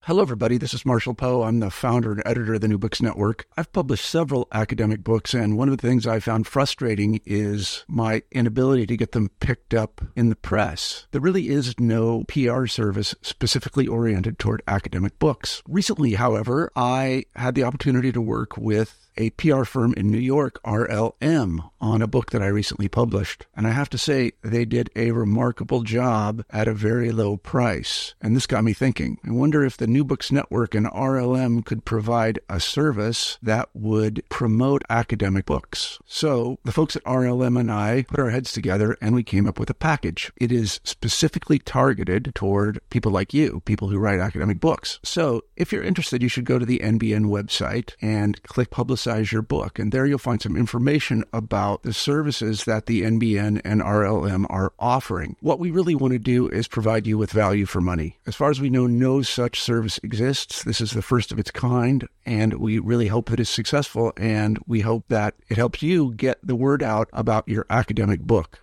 Hello, everybody. This is Marshall Poe. I'm the founder and editor of the New Books Network. I've published several academic books, and one of the things I found frustrating is my inability to get them picked up in the press. There really is no PR service specifically oriented toward academic books. Recently, however, I had the opportunity to work with a PR firm in New York, RLM, on a book that I recently published. And I have to say, they did a remarkable job at a very low price. And this got me thinking. I wonder if the New Books Network and RLM could provide a service that would promote academic books. So the folks at RLM and I put our heads together and we came up with a package. It is specifically targeted toward people like you, people who write academic books. So if you're interested, you should go to the NBN website and click Publicize Your Book. And there you'll find some information about the services that the NBN and RLM are offering. What we really want to do is provide you with value for money. As far as we know, no such service exists. This is the first of its kind, and we really hope that it's successful, and we hope that it helps you get the word out about your academic book.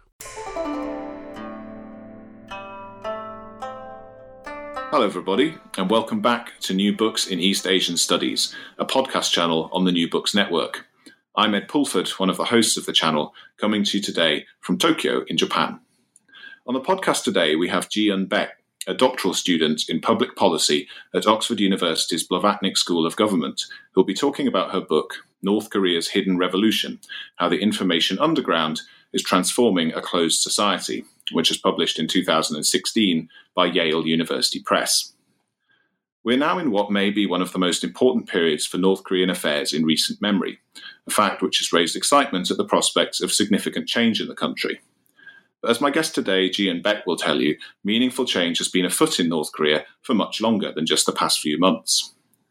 Hello, everybody, and welcome back to New Books in East Asian Studies, a podcast channel on the New Books Network. I'm Ed Pulford, one of the hosts of the channel, coming to you today from Tokyo in Japan. On the podcast today, we have Ji-Eun Baek, a doctoral student in public policy at Oxford University's Blavatnik School of Government, who will be talking about her book, North Korea's Hidden Revolution, How the Information Underground is Transforming a Closed Society, which was published in 2016 by Yale University Press. We're now in what may be one of the most important periods for North Korean affairs in recent memory, a fact which has raised excitement at the prospects of significant change in the country. But as my guest today, Ji-Eun Baek, will tell you, meaningful change has been afoot in North Korea for much longer than just the past few months.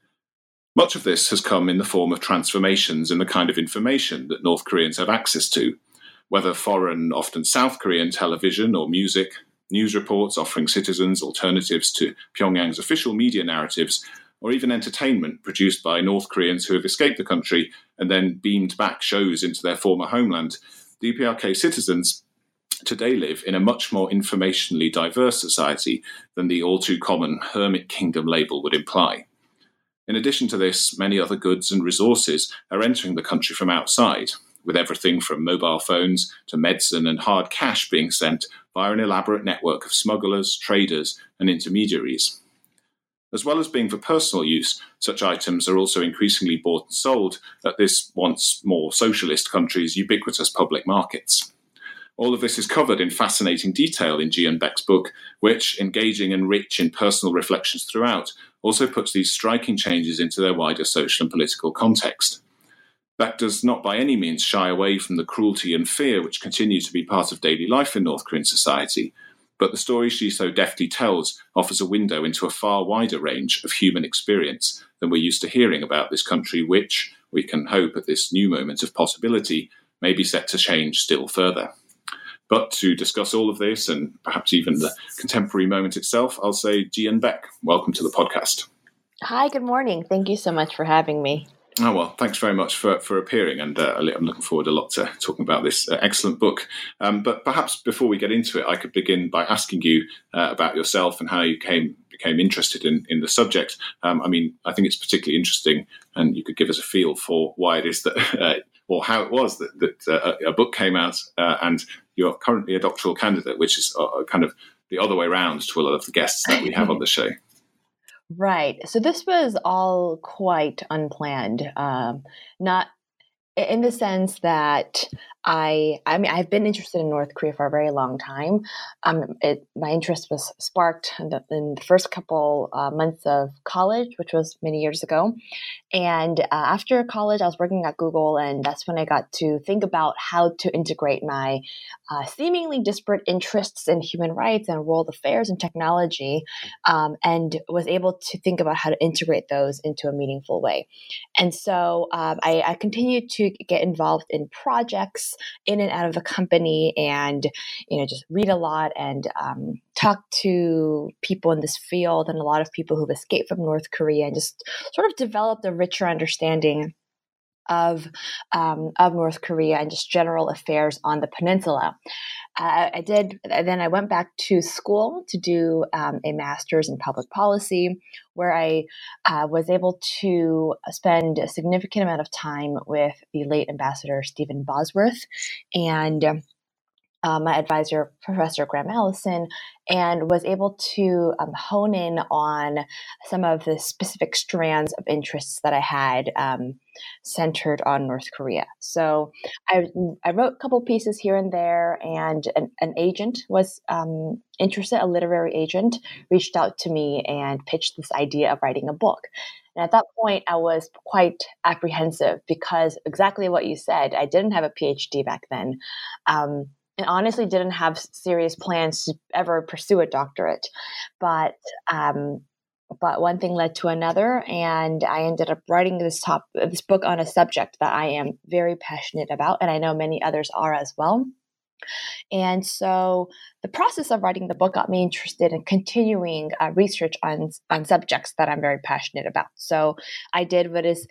Much of this has come in the form of transformations in the kind of information that North Koreans have access to, whether foreign, often South Korean television or music, news reports offering citizens alternatives to Pyongyang's official media narratives, or even entertainment produced by North Koreans who have escaped the country and then beamed back shows into their former homeland. DPRK citizens today live in a much more informationally diverse society than the all-too-common hermit kingdom label would imply. In addition to this, many other goods and resources are entering the country from outside, with everything from mobile phones to medicine and hard cash being sent via an elaborate network of smugglers, traders, and intermediaries. As well as being for personal use, such items are also increasingly bought and sold at this once more socialist country's ubiquitous public markets. All of this is covered in fascinating detail in Ji-Eun Baek's book, which, engaging and rich in personal reflections throughout, also puts these striking changes into their wider social and political context. Baek does not by any means shy away from the cruelty and fear which continue to be part of daily life in North Korean society, but the story she so deftly tells offers a window into a far wider range of human experience than we're used to hearing about this country, which, we can hope at this new moment of possibility, may be set to change still further. But to discuss all of this, and perhaps even the contemporary moment itself, I'll say, Ji-Eun Baek, welcome to the podcast. Hi, good morning. Thank you so much for having me. Oh, well, thanks very much for appearing, and I'm looking forward a lot to talking about this excellent book. But perhaps before we get into it, I could begin by asking you about yourself and how you became interested in the subject. I think it's particularly interesting, and you could give us a feel for why it is that, or how it was that a book came out, and you're currently a doctoral candidate, which is kind of the other way around to a lot of the guests that we have on the show. Right. So this was all quite unplanned. Not in the sense that I've been interested in North Korea for a very long time. My interest was sparked in the first couple months of college, which was many years ago. And after college, I was working at Google, and that's when I got to think about how to integrate my seemingly disparate interests in human rights and world affairs and technology, and was able to think about how to integrate those into a meaningful way. And so I continued to get involved in projects in and out of the company, and just read a lot and talk to people in this field and a lot of people who've escaped from North Korea, and just sort of developed a richer understanding of North Korea and just general affairs on the peninsula. Then I went back to school to do a master's in public policy, where I was able to spend a significant amount of time with the late Ambassador Stephen Bosworth and my advisor, Professor Graham Allison, and was able to hone in on some of the specific strands of interests that I had centered on North Korea. So I wrote a couple pieces here and there, and an agent was interested, a literary agent reached out to me and pitched this idea of writing a book. And at that point, I was quite apprehensive because exactly what you said, I didn't have a PhD back then. And honestly didn't have serious plans to ever pursue a doctorate. But one thing led to another, and I ended up writing this book on a subject that I am very passionate about, and I know many others are as well. And so the process of writing the book got me interested in continuing research on subjects that I'm very passionate about. So I did what is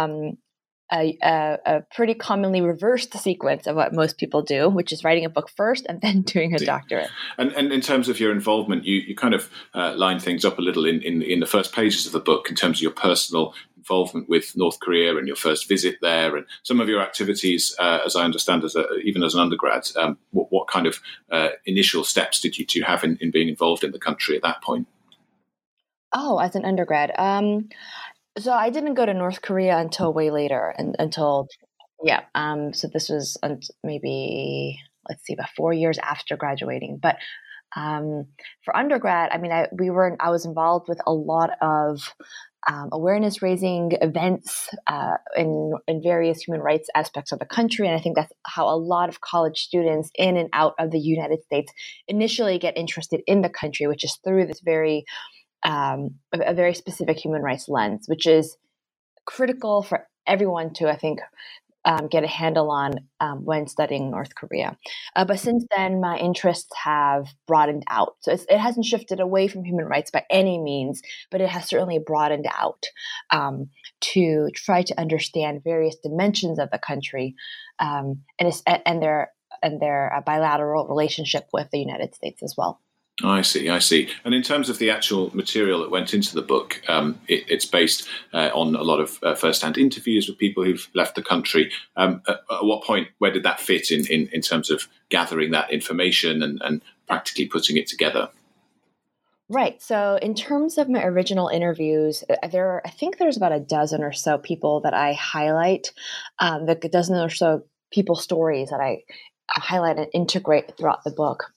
a pretty commonly reversed sequence of what most people do, which is writing a book first and then doing a doctorate. And in terms of your involvement, you kind of line things up a little in the first pages of the book in terms of your personal involvement with North Korea and your first visit there, and some of your activities, as I understand, even as an undergrad. What kind of initial steps did you have in being involved in the country at that point? Oh, as an undergrad. So I didn't go to North Korea until way later, so this was maybe, about 4 years after graduating. But for undergrad, I mean, I was involved with a lot of awareness raising events in various human rights aspects of the country, and I think that's how a lot of college students in and out of the United States initially get interested in the country, which is through this a very specific human rights lens, which is critical for everyone to, I think, get a handle on when studying North Korea. But since then, my interests have broadened out. So it hasn't shifted away from human rights by any means, but it has certainly broadened out to try to understand various dimensions of the country and their bilateral relationship with the United States as well. I see. And in terms of the actual material that went into the book, it's based on a lot of first-hand interviews with people who've left the country. At what point, where did that fit in terms of gathering that information and practically putting it together? Right. So in terms of my original interviews, I think there's about a dozen or so people that I highlight, a dozen or so people's stories that I highlight and integrate throughout the book.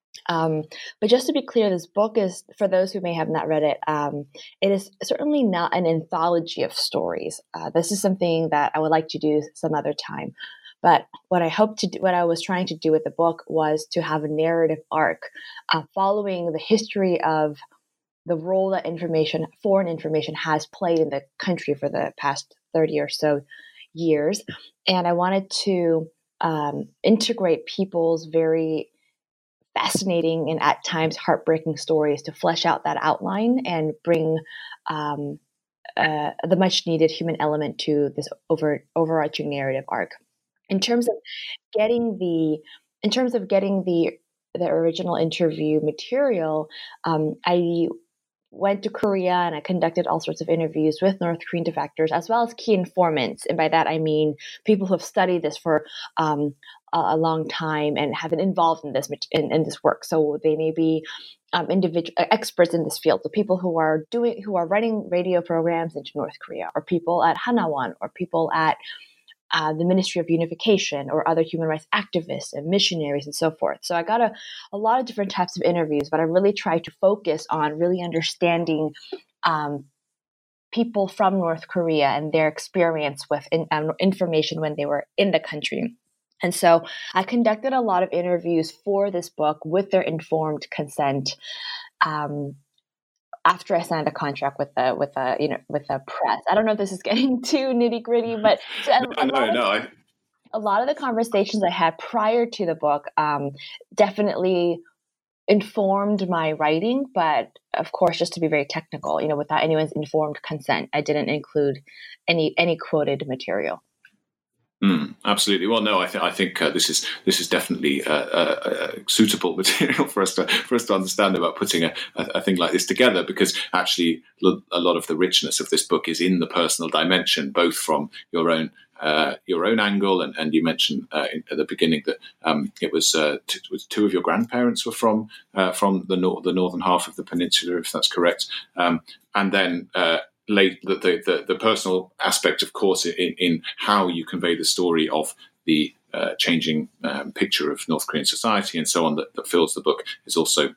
But just to be clear, this book is, for those who may have not read it, it is certainly not an anthology of stories. This is something that I would like to do some other time. But what I was trying to do with the book was to have a narrative arc following the history of the role that foreign information has played in the country for the past 30 or so years. And I wanted to integrate people's very fascinating and at times heartbreaking stories to flesh out that outline and bring the much needed human element to this overarching narrative arc. In terms of getting the original interview material, I went to Korea and I conducted all sorts of interviews with North Korean defectors as well as key informants. And by that, I mean people who have studied this for a long time and have been involved in this work. So they may be individual experts in this field. So people who are running radio programs into North Korea, or people at Hanawan, or people at the Ministry of Unification, or other human rights activists and missionaries and so forth. So I got a lot of different types of interviews, but I really tried to focus on really understanding people from North Korea and their experience with information when they were in the country. And so I conducted a lot of interviews for this book with their informed consent after I signed a contract with the press. I don't know if this is getting too nitty gritty, but a lot of the conversations I had prior to the book definitely informed my writing, but of course, just to be very technical, without anyone's informed consent, I didn't include any quoted material. Absolutely. Well, no, I think this is definitely suitable material for us to understand about putting a thing like this together, because actually a lot of the richness of this book is in the personal dimension, both from your own angle, and you mentioned at the beginning that it was two of your grandparents were from the northern half of the peninsula, if that's correct, and then. The personal aspect, of course, in how you convey the story of the changing picture of North Korean society and so on that fills the book is also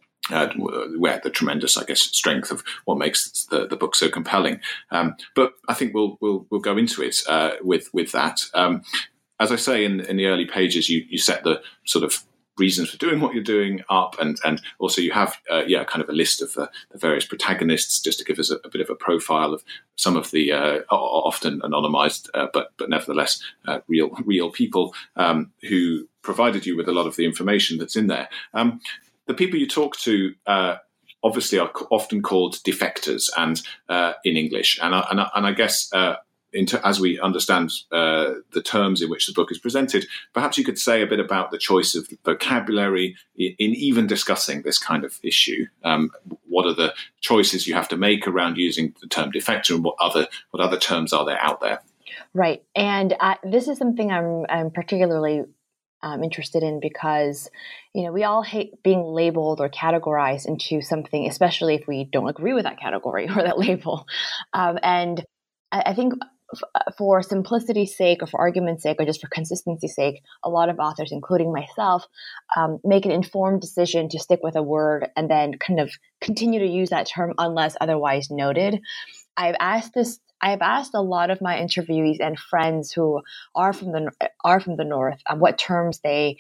where the tremendous, I guess, strength of what makes the book so compelling. But I think we'll go into it with that. As I say in the early pages, you set the sort of reasons for doing what you're doing up, and also you have kind of a list of the various protagonists, just to give us a bit of a profile of some of the often anonymized but nevertheless real people who provided you with a lot of the information that's in there. The people you talk to obviously are often called defectors, and in English, and I guess as we understand the terms in which the book is presented, perhaps you could say a bit about the choice of vocabulary in even discussing this kind of issue. What are the choices you have to make around using the term defector, and what other terms are there out there? Right, and this is something I'm particularly interested in, because we all hate being labeled or categorized into something, especially if we don't agree with that category or that label. And I think for simplicity's sake, or for argument's sake, or just for consistency's sake, a lot of authors, including myself, make an informed decision to stick with a word and then kind of continue to use that term unless otherwise noted. I've asked a lot of my interviewees and friends who are from the North what terms they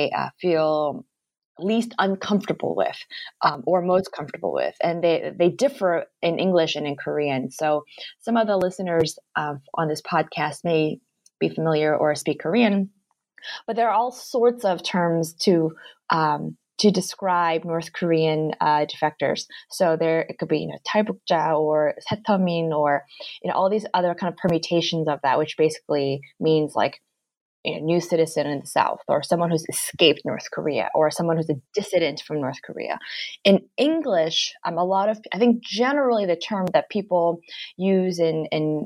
feel least uncomfortable with, or most comfortable with, and they differ in English and in Korean. So some of the listeners on this podcast may be familiar or speak Korean, but there are all sorts of terms to describe North Korean defectors. So it could be 탈북자 or 세터민, or all these other kind of permutations of that, which basically means like new citizen in the South, or someone who's escaped North Korea, or someone who's a dissident from North Korea. In English, I think generally the term that people use in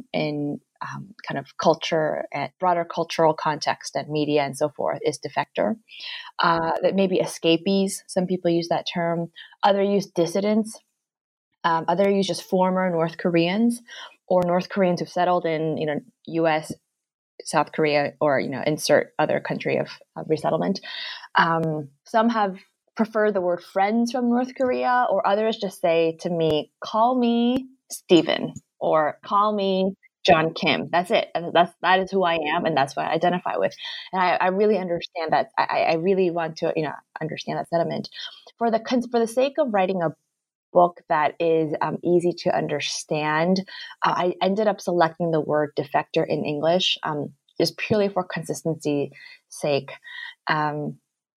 kind of culture and broader cultural context and media and so forth is defector. That maybe escapees. Some people use that term. Other use dissidents. Other use just former North Koreans, or North Koreans who've settled in U.S., South Korea, or insert other country of resettlement. Some have preferred the word friends from North Korea, or others just say to me, "Call me Stephen," or "Call me John Kim." That's it. That is who I am, and that's what I identify with. And I really understand that. I really want to understand that sentiment. For the sake of writing a book that is easy to understand, I ended up selecting the word defector in English, just purely for consistency's sake. That's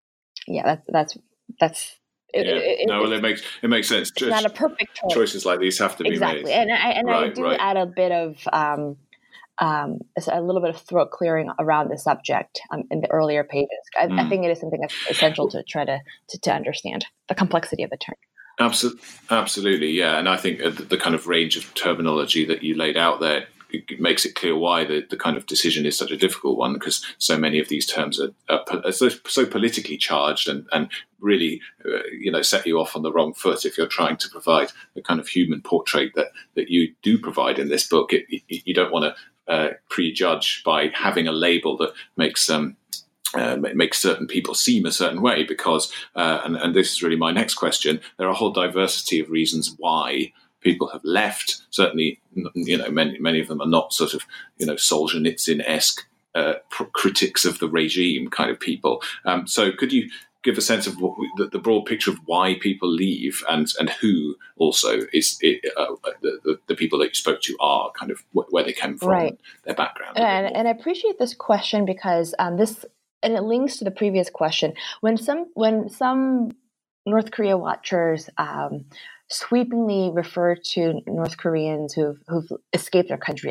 it makes sense. It's not a perfect choice. Choices like these have to be made. Exactly, and I do add a bit of a little bit of throat clearing around the subject in the earlier pages. I think it is something that's essential to try to understand the complexity of the term. Absolutely, yeah. And I think the kind of range of terminology that you laid out there, it makes it clear why the kind of decision is such a difficult one, because so many of these terms are so politically charged and really set you off on the wrong foot if you're trying to provide the kind of human portrait that you do provide in this book. You don't want to prejudge by having a label that makes certain people seem a certain way, because and this is really my next question, there are a whole diversity of reasons why people have left. Certainly, many of them are not sort of Solzhenitsyn-esque critics of the regime kind of people. So could you give a sense of the broad picture of why people leave, and who also is the people that you spoke to are kind of where they came from, right, their background? And I appreciate this question, because and it links to the previous question. When some North Korea watchers sweepingly refer to North Koreans who've escaped their country as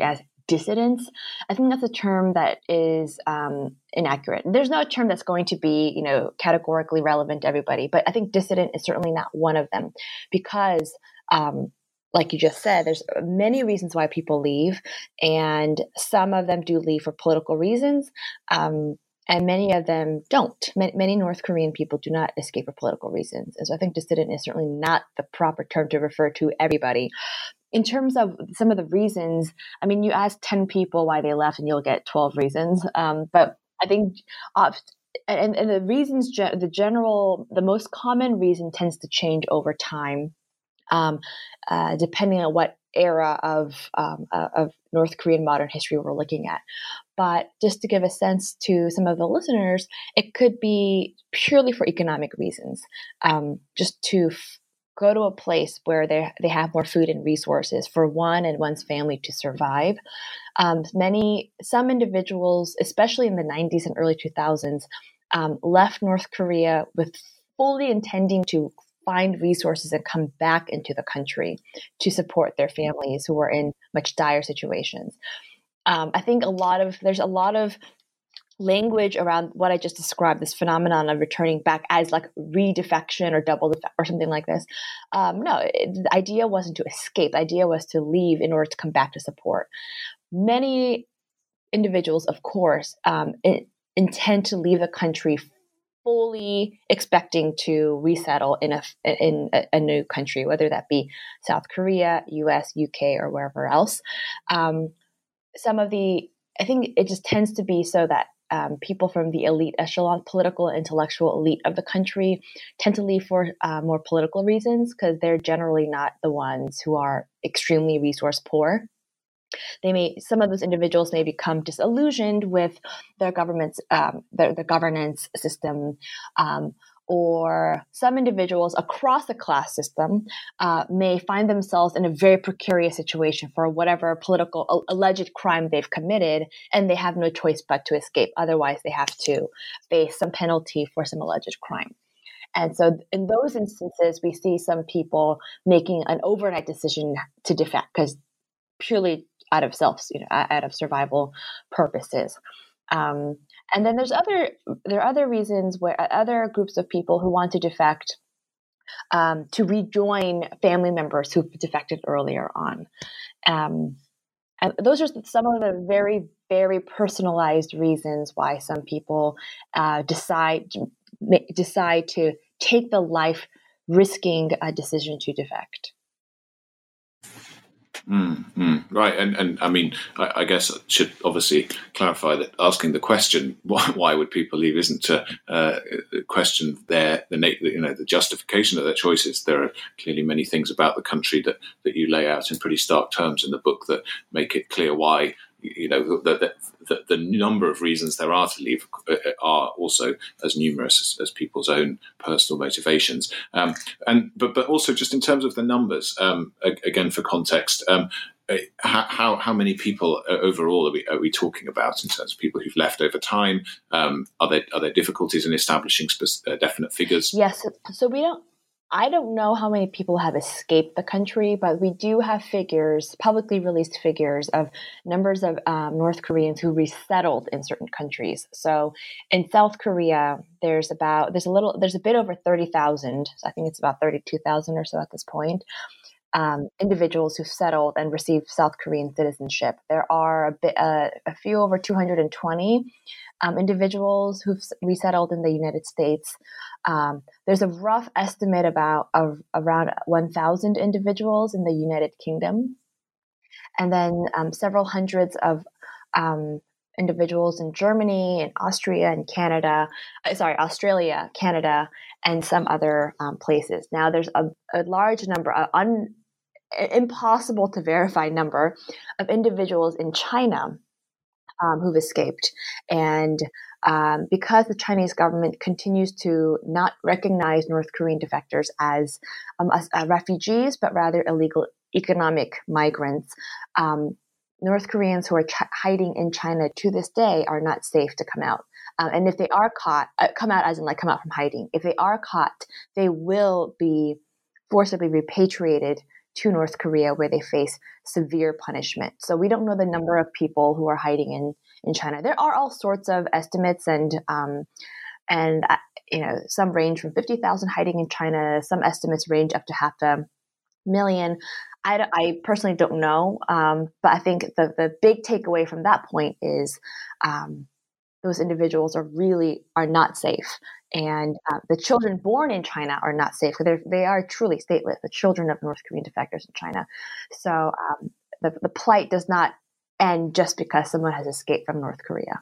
dissidents. I think that's a term that is inaccurate. There's no term that's going to be, categorically relevant to everybody, but I think dissident is certainly not one of them because, like you just said, there's many reasons why people leave, and some of them do leave for political reasons. And many of them don't. Many North Korean people do not escape for political reasons. And so I think dissident is certainly not the proper term to refer to everybody. In terms of some of the reasons, I mean, you ask 10 people why they left and you'll get 12 reasons. But I think, and the reasons, the most common reason tends to change over time, depending on what era of North Korean modern history we're looking at. But just to give a sense to some of the listeners, it could be purely for economic reasons, just to go to a place where they have more food and resources for one and one's family to survive. Some individuals, especially in the 90s and early 2000s, left North Korea with fully intending to find resources and come back into the country to support their families who were in much dire situations. I think there's a lot of language around what I just described, this phenomenon of returning back as like redefection or double defection or something like this. The idea wasn't to escape. The idea was to leave in order to come back to support. Many individuals, of course, intend to leave the country fully expecting to resettle in a new country, whether that be South Korea, US, UK, or wherever else. I think it just tends to be so that people from the elite echelon, political and intellectual elite of the country tend to leave for more political reasons because they're generally not the ones who are extremely resource poor. Some of those individuals may become disillusioned with their government's their governance system, or some individuals across the class system may find themselves in a very precarious situation for whatever political alleged crime they've committed, and they have no choice but to escape. Otherwise, they have to face some penalty for some alleged crime. And so in those instances, we see some people making an overnight decision to defect because purely out of out of survival purposes. And then there are other reasons where other groups of people who want to defect to rejoin family members who defected earlier on. And those are some of the very, very personalized reasons why some people decide to take the life-risking decision to defect. Right, and I mean, I guess I should obviously clarify that asking the question why would people leave isn't to question the justification of their choices. There are clearly many things about the country that you lay out in pretty stark terms in the book that make it clear why. The number of reasons there are to leave are also as numerous as people's own personal motivations. But also just in terms of the numbers, again for context, how many people overall are we talking about in terms of people who've left over time? Are there difficulties in establishing definite figures? Yes, so I don't know how many people have escaped the country, but we do have publicly released figures of numbers of North Koreans who resettled in certain countries. So in South Korea, there's a bit over 30,000. So I think it's about 32,000 or so at this point. Individuals who've settled and received South Korean citizenship. There are a few over 220 individuals who've resettled in the United States. There's a rough estimate of around 1,000 individuals in the United Kingdom, and then several hundreds of individuals in Germany and Australia, Canada, and some other places. Now, there's a large number, impossible to verify number of individuals in China who've escaped. And because the Chinese government continues to not recognize North Korean defectors as refugees, but rather illegal economic migrants, North Koreans who are hiding in China to this day are not safe to come out. And if they are caught, come out as in come out from hiding. If they are caught, they will be forcibly repatriated to North Korea, where they face severe punishment. So we don't know the number of people who are hiding in China. There are all sorts of estimates, and some range from 50,000 hiding in China. Some estimates range up to 500,000. I personally don't know, but I think the big takeaway from that point is those individuals are not safe, and the children born in China are not safe. They are truly stateless, the children of North Korean defectors in China. So the plight does not end just because someone has escaped from North Korea.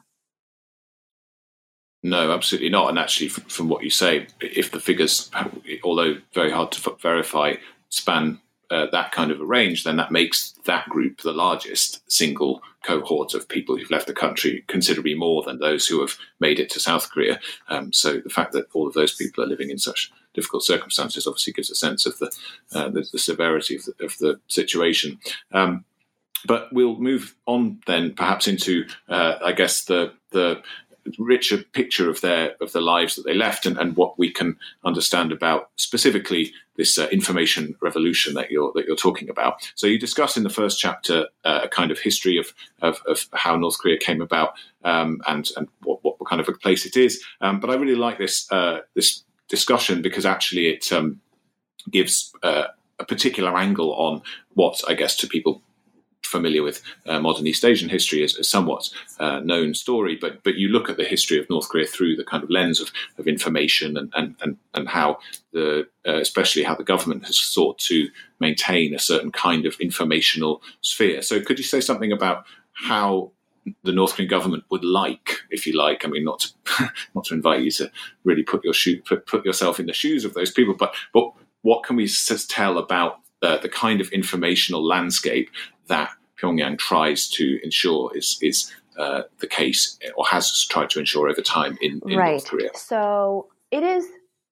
No, absolutely not. And actually, from what you say, if the figures, although very hard to verify, span that kind of a range, then that makes that group the largest single cohort of people who've left the country, considerably more than those who have made it to South Korea. So the fact that all of those people are living in such difficult circumstances obviously gives a sense of the severity of the situation. But we'll move on then, perhaps into, I guess, the richer picture of the lives that they left, and what we can understand about specifically this information revolution that you're talking about. So you discuss in the first chapter a kind of history of how North Korea came about, and what kind of a place it is. But I really like this discussion because actually it gives a particular angle on what, I guess, to people familiar with modern East Asian history is a somewhat known story, but you look at the history of North Korea through the kind of lens of information and how especially how the government has sought to maintain a certain kind of informational sphere. So could you say something about how the North Korean government would like, if you like, I mean, not to invite you to really put yourself in the shoes of those people, but what can we tell about the kind of informational landscape that Pyongyang tries to ensure is the case, or has tried to ensure over time in North Korea? So it is.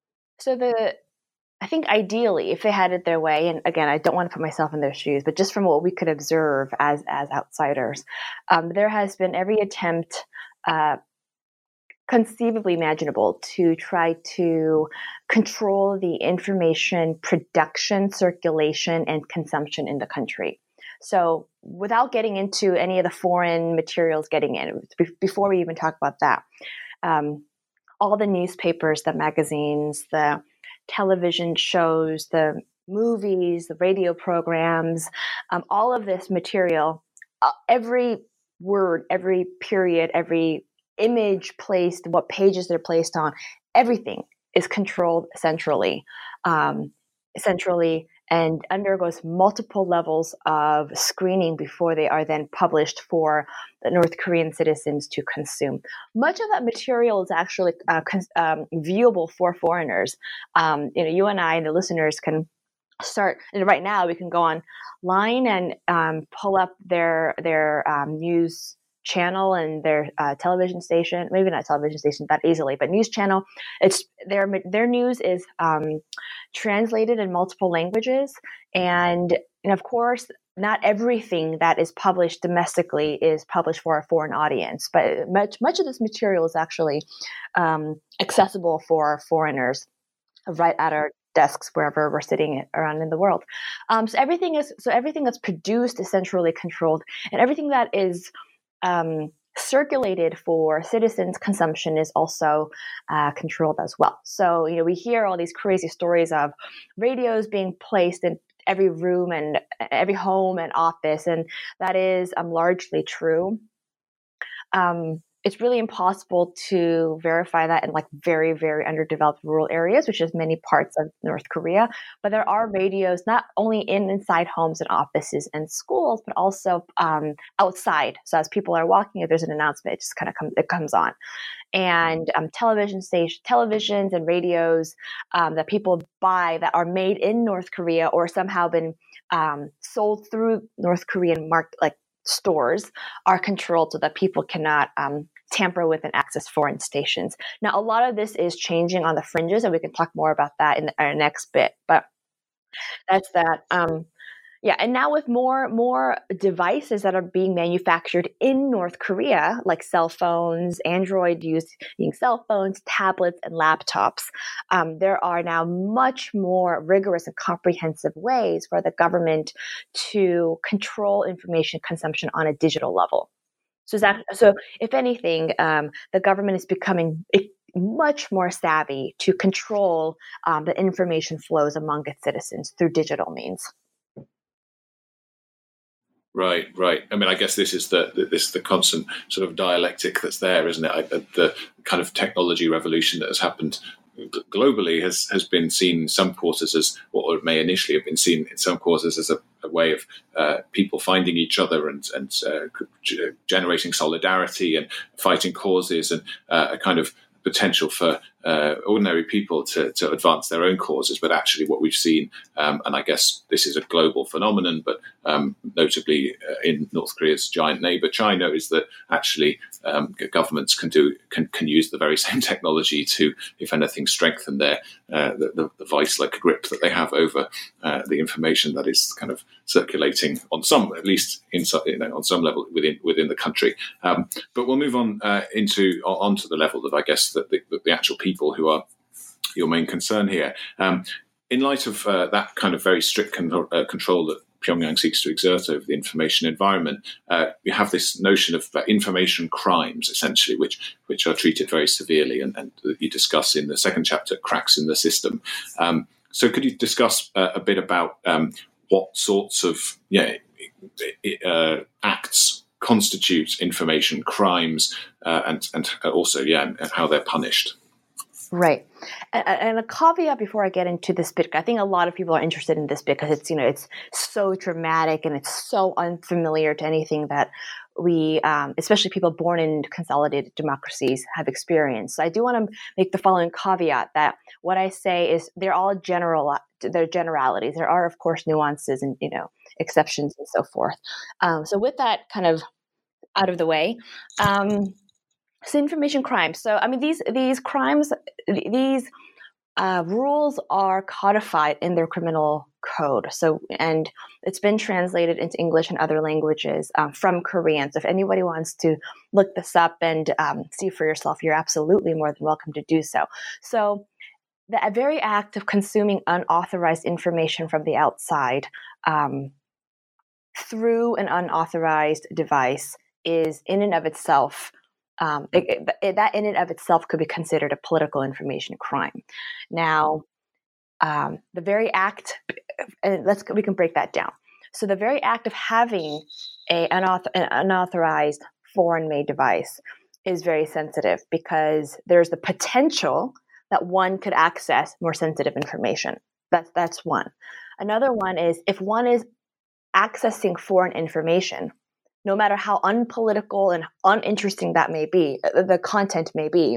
I think ideally, if they had it their way, and again, I don't want to put myself in their shoes, but just from what we could observe as outsiders, there has been every attempt conceivably imaginable to try to control the information production, circulation, and consumption in the country. So without getting into any of the foreign materials getting in, before we even talk about that, all the newspapers, the magazines, the television shows, the movies, the radio programs, all of this material, every word, every period, every image placed, what pages they're placed on, everything is controlled centrally, and undergoes multiple levels of screening before they are then published for the North Korean citizens to consume. Much of that material is actually viewable for foreigners. You and I and the listeners can start, and right now we can go online and pull up their news channel and their television station, maybe not television station that easily, but news channel. It's their news is translated in multiple languages, and of course, not everything that is published domestically is published for a foreign audience, but much of this material is actually accessible for foreigners right at our desks wherever we're sitting around in the world. So everything that's produced is centrally controlled, and everything that is circulated for citizens' consumption is also controlled as well. So, we hear all these crazy stories of radios being placed in every room and every home and office, and that is largely true. It's really impossible to verify that in very, very underdeveloped rural areas, which is many parts of North Korea. But there are radios not only inside homes and offices and schools, but also outside. So as people are walking, if there's an announcement, it just kind of comes on. And televisions and radios that people buy that are made in North Korea or somehow been sold through North Korean stores are controlled so that people cannot tamper with and access foreign stations. Now, a lot of this is changing on the fringes, and we can talk more about that in our next bit. But that's that. Yeah, and now with more devices that are being manufactured in North Korea, like cell phones, Android using cell phones, tablets, and laptops, there are now much more rigorous and comprehensive ways for the government to control information consumption on a digital level. So if anything, the government is becoming much more savvy to control the information flows among its citizens through digital means. Right. I mean, I guess this is the constant sort of dialectic that's there, isn't it? The kind of technology revolution that has happened globally has been seen in some quarters as, or it may initially have been seen in some quarters as a way of people finding each other and generating solidarity and fighting causes, and a kind of potential for ordinary people to advance their own causes. But actually what we've seen, and I guess this is a global phenomenon, but notably in North Korea's giant neighbor China, is that actually governments can use the very same technology to, if anything, strengthen their the vice-like grip that they have over the information that is kind of circulating on some, at least on some level within the country. But we'll move on onto the level that I guess that the actual people who are your main concern here. In light of that kind of very strict control that Pyongyang seeks to exert over the information environment, we have this notion of information crimes, essentially, which are treated very severely, and you discuss in the second chapter, cracks in the system. So could you discuss a bit about what sorts of acts constitute information crimes, and also how they're punished? Right. And a caveat before I get into this bit, I think a lot of people are interested in this because it's so dramatic and it's so unfamiliar to anything that we, especially people born in consolidated democracies, have experienced. So I do want to make the following caveat that what I say is they're all they're generalities. There are, of course, nuances and, exceptions and so forth. So with that kind of out of the way, so information crimes. So I mean, these crimes, these rules are codified in their criminal code. So, and it's been translated into English and other languages from Korean. So if anybody wants to look this up and see for yourself, you're absolutely more than welcome to do so. So the very act of consuming unauthorized information from the outside through an unauthorized device is in and of itself that in and of itself could be considered a political information crime. Now, the very act, and we can break that down. So the very act of having an unauthorized foreign-made device is very sensitive because there's the potential that one could access more sensitive information. That's one. Another one is if one is accessing foreign information, no matter how unpolitical and uninteresting that may be, the content may be,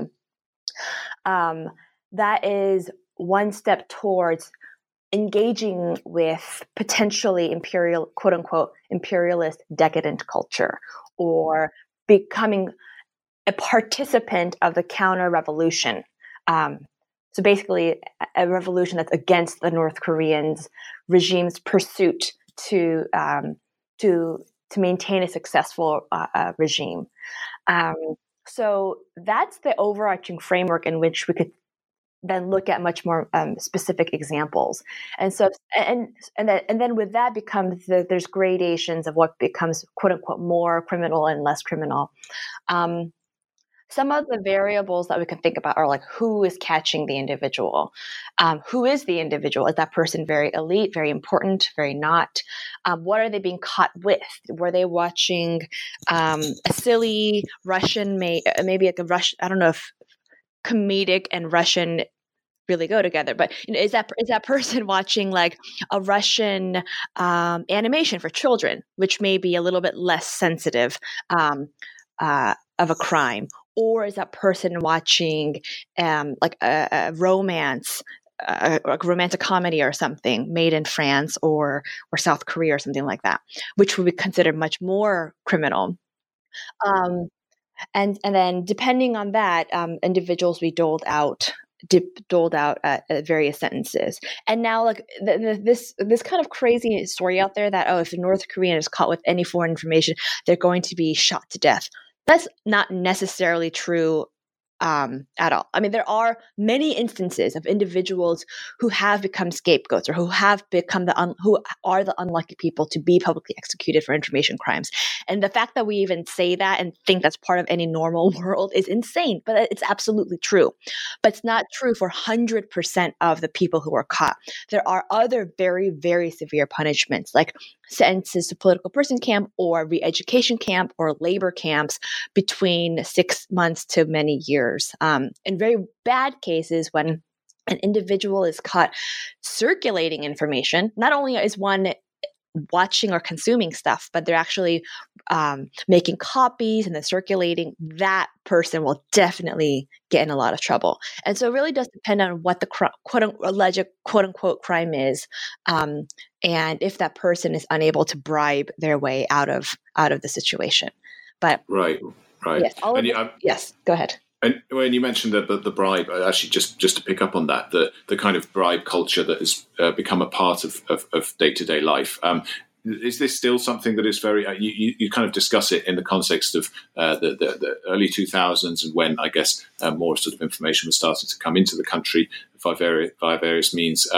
that is one step towards engaging with potentially imperial, quote unquote, imperialist decadent culture, or becoming a participant of the counter-revolution. So basically a revolution that's against the North Korean regime's pursuit to maintain a successful regime. So that's the overarching framework in which we could then look at much more specific examples. And so, and then with that becomes there's gradations of what becomes quote unquote more criminal and less criminal. Some of the variables that we can think about are like, who is catching the individual? Who is the individual? Is that person very elite, very important, very not? What are they being caught with? Were they watching a silly Russian, maybe like a Russian, I don't know if comedic and Russian really go together, but is that person watching like a Russian animation for children, which may be a little bit less sensitive of a crime? Or is that person watching like a romance, a romantic comedy or something made in France or South Korea or something like that, which would be considered much more criminal? And then depending on that, individuals be doled out doled out at various sentences. And now, like this kind of crazy story out there that, oh, if a North Korean is caught with any foreign information, they're going to be shot to death. That's not necessarily true at all. I mean, there are many instances of individuals who have become scapegoats or who have become who are the unlucky people to be publicly executed for information crimes. And the fact that we even say that and think that's part of any normal world is insane, but it's absolutely true. But it's not true for 100% of the people who are caught. There are other very, very severe punishments, like sentences to political prison camp or re-education camp or labor camps between 6 months to many years. In very bad cases, when an individual is caught circulating information, not only is one watching or consuming stuff, but they're actually making copies and then circulating, that person will definitely get in a lot of trouble. And so it really does depend on what the alleged quote unquote crime is, and if that person is unable to bribe their way out of the situation. But right. Yes, yes, go ahead. And when you mentioned the bribe, actually, just to pick up on that, the kind of bribe culture that has become a part of day-to-day life, is this still something that is very? You kind of discuss it in the context of the early 2000s, and when I guess more sort of information was starting to come into the country via various means.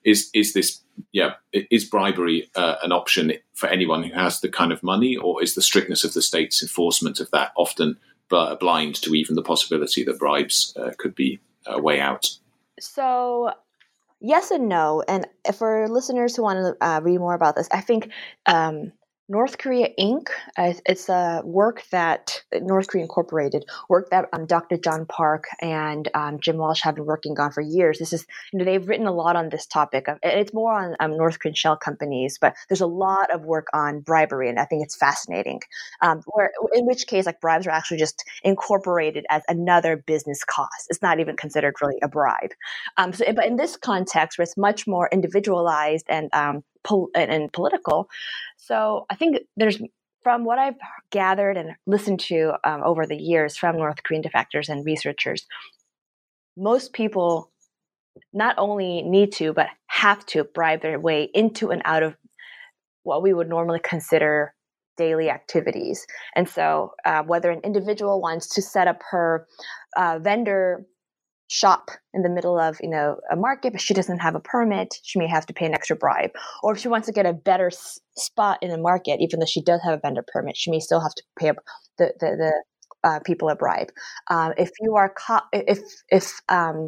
Is bribery an option for anyone who has the kind of money, or is the strictness of the state's enforcement of that often blind to even the possibility that bribes could be a way out? So, yes and no. And for listeners who want to read more about this, I think North Korea Inc. It's a work that North Korea Incorporated work that Dr. John Park and Jim Walsh have been working on for years. This is, they've written a lot on this topic. It's more on North Korean shell companies, but there's a lot of work on bribery, and I think it's fascinating. In which case, like, bribes are actually just incorporated as another business cost. It's not even considered really a bribe. But in this context, where it's much more individualized and political. So I think there's, from what I've gathered and listened to over the years from North Korean defectors and researchers, most people not only need to, but have to bribe their way into and out of what we would normally consider daily activities. And so whether an individual wants to set up her vendor shop in the middle of a market, but she doesn't have a permit, she may have to pay an extra bribe. Or if she wants to get a better spot in the market, even though she does have a vendor permit, she may still have to pay the people a bribe. If you are if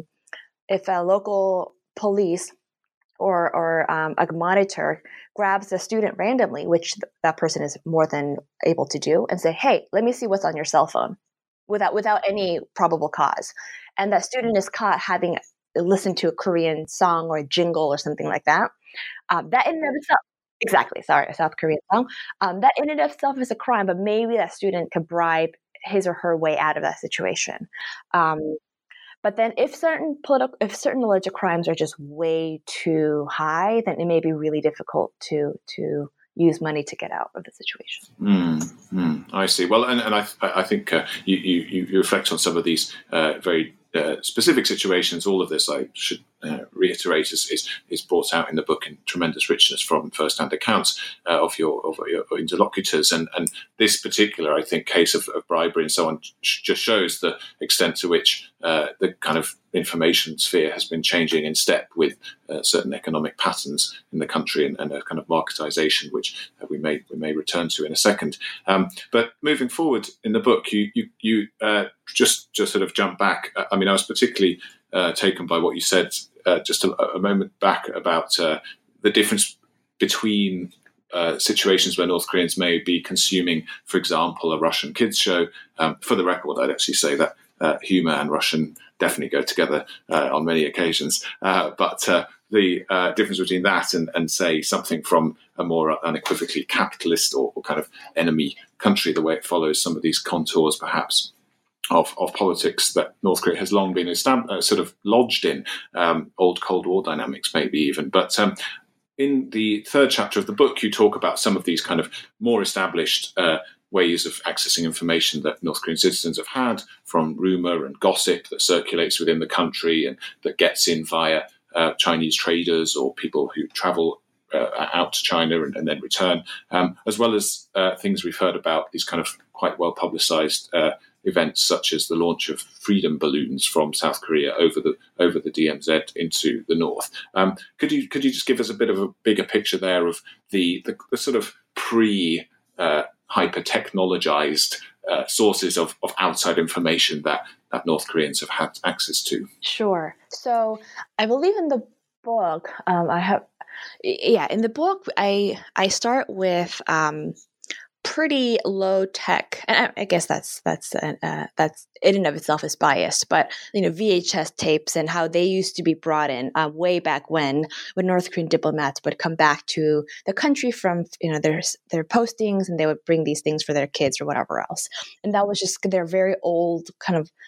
a local police or a monitor grabs a student randomly, which that person is more than able to do, and say, "Hey, let me see what's on your cell phone," without any probable cause, and that student is caught having listened to a Korean song or a jingle or something like that, that in and of itself, a South Korean song, that in and of itself is a crime, but maybe that student could bribe his or her way out of that situation. But then if certain alleged crimes are just way too high, then it may be really difficult to use money to get out of the situation. I see. Well, and I think you reflect on some of these very specific situations. All of this, I should reiterate, is brought out in the book in tremendous richness from first-hand accounts of your interlocutors, and this particular, I think, case of bribery and so on just shows the extent to which the kind of information sphere has been changing in step with certain economic patterns in the country, and a kind of marketization, which we may return to in a second. But moving forward in the book, you just sort of jump back. I mean, I was particularly taken by what you said just a moment back about the difference between situations where North Koreans may be consuming, for example, a Russian kids show. For the record, I'd actually say that humor and Russian definitely go together on many occasions. But the difference between that and say something from a more unequivocally capitalist or kind of enemy country, the way it follows some of these contours, perhaps, of politics that North Korea has long been sort of lodged in, old Cold War dynamics maybe even. But in the third chapter of the book, you talk about some of these kind of more established ways of accessing information that North Korean citizens have had, from rumor and gossip that circulates within the country and that gets in via Chinese traders or people who travel out to China and then return, as well as things we've heard about, these kind of quite well publicized events such as the launch of freedom balloons from South Korea over the DMZ into the north. Could you just give us a bit of a bigger picture there of the sort of hyper technologized sources of outside information that North Koreans have had access to? Sure. So I believe in the book, in the book, I start with pretty low tech, and I guess that's in and of itself is biased. But VHS tapes and how they used to be brought in way back when North Korean diplomats would come back to the country from their postings, and they would bring these things for their kids or whatever else, and that was just their very old kind of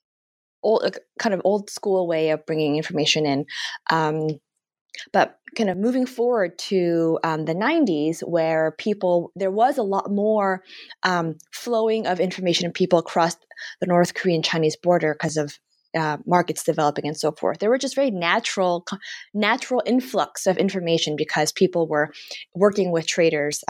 old school way of bringing information in. But kind of moving forward to the 90s, where there was a lot more flowing of information and people across the North Korean Chinese border because of markets developing and so forth. There were just very natural influx of information because people were working with traders,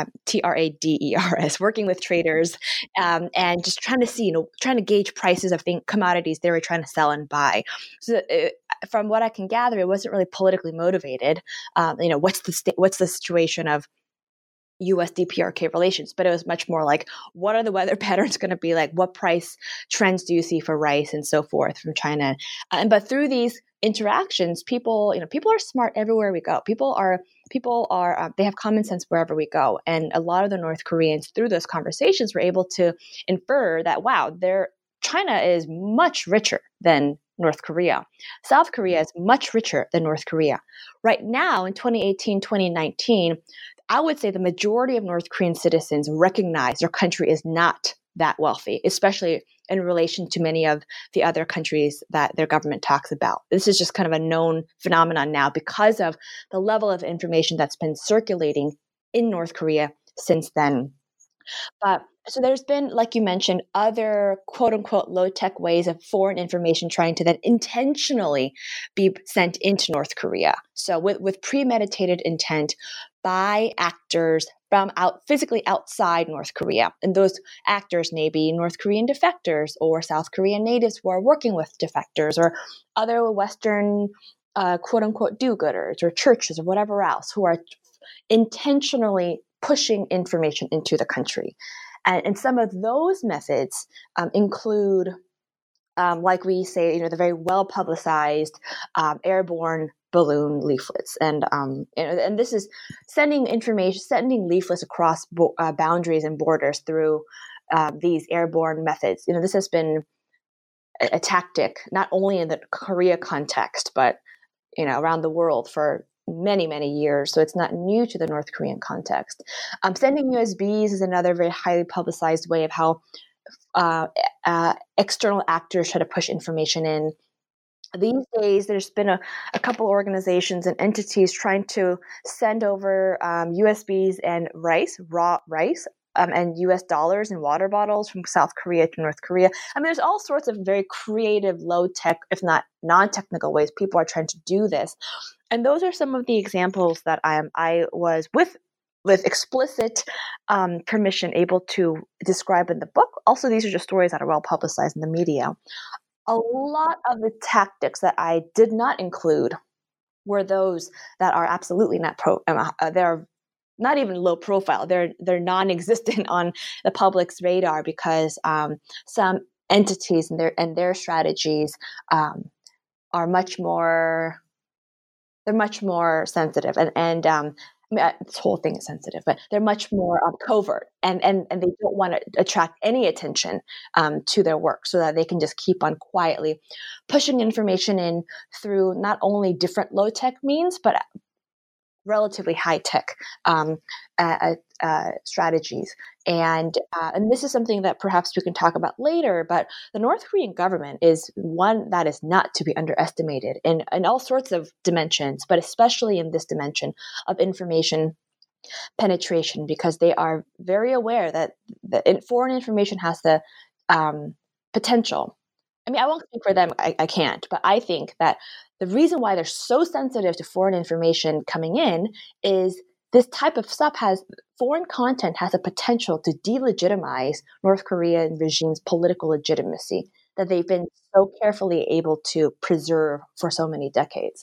traders, working with traders, and just trying to gauge prices of commodities they were trying to sell and buy. So from what I can gather, it wasn't really politically motivated. What's the situation of U.S. DPRK relations, but it was much more like, what are the weather patterns going to be like? What price trends do you see for rice and so forth from China? But through these interactions, people are smart everywhere we go. People are they have common sense wherever we go. And a lot of the North Koreans, through those conversations, were able to infer that, wow, China is much richer than North Korea. South Korea is much richer than North Korea. Right now, in 2018, 2019, I would say the majority of North Korean citizens recognize their country is not that wealthy, especially in relation to many of the other countries that their government talks about. This is just kind of a known phenomenon now because of the level of information that's been circulating in North Korea since then. But so there's been, like you mentioned, other quote unquote low tech ways of foreign information trying to then intentionally be sent into North Korea. So with premeditated intent by actors from physically outside North Korea. And those actors may be North Korean defectors or South Korean natives who are working with defectors or other Western quote unquote do-gooders or churches or whatever else who are intentionally pushing information into the country. And some of those methods include, like we say, the very well-publicized airborne balloon leaflets. And this is sending leaflets across boundaries and borders through these airborne methods. This has been a tactic, not only in the Korea context, but, around the world for many, many years. So it's not new to the North Korean context. Sending USBs is another very highly publicized way of how external actors try to push information in. These days, there's been a couple organizations and entities trying to send over USBs and raw rice, and US dollars and water bottles from South Korea to North Korea. There's all sorts of very creative, low-tech, if not non-technical ways people are trying to do this. And those are some of the examples that I was with explicit permission able to describe in the book. Also, these are just stories that are well publicized in the media. A lot of the tactics that I did not include were those that are absolutely not they're not even low profile. They're non-existent on the public's radar because some entities and their strategies are much more. They're much more sensitive, and this whole thing is sensitive, but they're much more covert, and they don't want to attract any attention to their work, so that they can just keep on quietly pushing information in through not only different low tech means, but relatively high tech strategies. And this is something that perhaps we can talk about later, but the North Korean government is one that is not to be underestimated in all sorts of dimensions, but especially in this dimension of information penetration, because they are very aware that foreign information has the potential. I mean, I won't speak for them. I can't, but I think that the reason why they're so sensitive to foreign information coming in is this type of stuff foreign content has a potential to delegitimize North Korean regime's political legitimacy that they've been so carefully able to preserve for so many decades.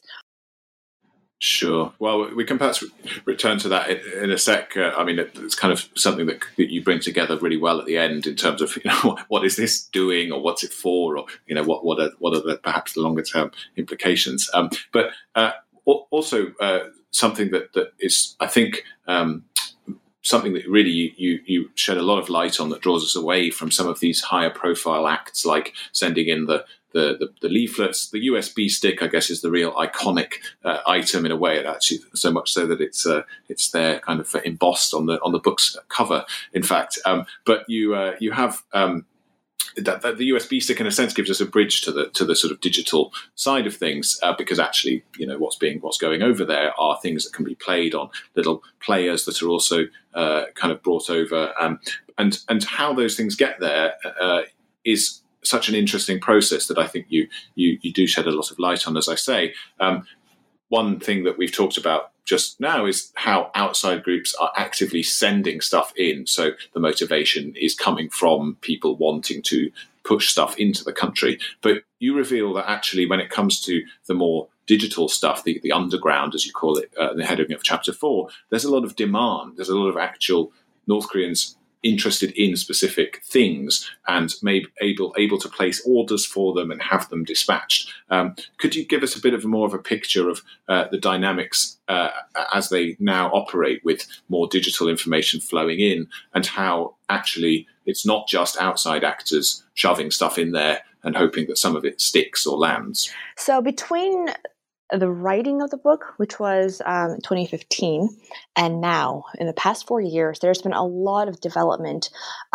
Sure. Well, we can perhaps return to that in a sec. I mean, it's kind of something that you bring together really well at the end in terms of, what is this doing, or what's it for, or what are the perhaps the longer term implications. But also something that is, I think, something that really you shed a lot of light on, that draws us away from some of these higher profile acts, like sending in the leaflets. The USB stick, I guess, is the real iconic item in a way. It actually, so much so that it's there kind of embossed on the book's cover. In fact, but you have. That the USB stick, in a sense, gives us a bridge to the sort of digital side of things, because actually, what's going over there are things that can be played on little players that are also kind of brought over, and how those things get there is such an interesting process that I think you do shed a lot of light on. As I say, one thing that we've talked about just now is how outside groups are actively sending stuff in. So the motivation is coming from people wanting to push stuff into the country. But you reveal that actually, when it comes to the more digital stuff, the underground, as you call it, in the heading of Chapter 4, there's a lot of demand. There's a lot of actual North Koreans interested in specific things and maybe able to place orders for them and have them dispatched. Could you give us a bit of more of a picture of the dynamics as they now operate with more digital information flowing in, and how actually it's not just outside actors shoving stuff in there and hoping that some of it sticks or lands? So between the writing of the book, which was 2015, and now, in the past 4 years, there's been a lot of development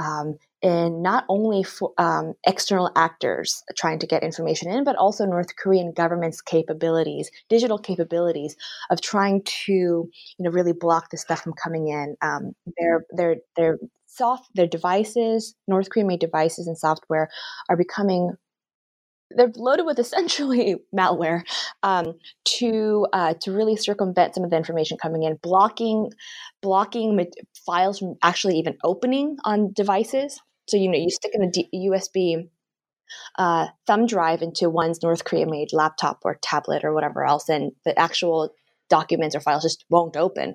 in not only external actors trying to get information in, but also North Korean government's capabilities, digital capabilities of trying to, really block this stuff from coming in. Their devices, North Korean made devices and software, are becoming, they're loaded with essentially malware to really circumvent some of the information coming in, blocking files from actually even opening on devices. So you stick in a USB thumb drive into one's North Korea-made laptop or tablet or whatever else, and the actual documents or files just won't open,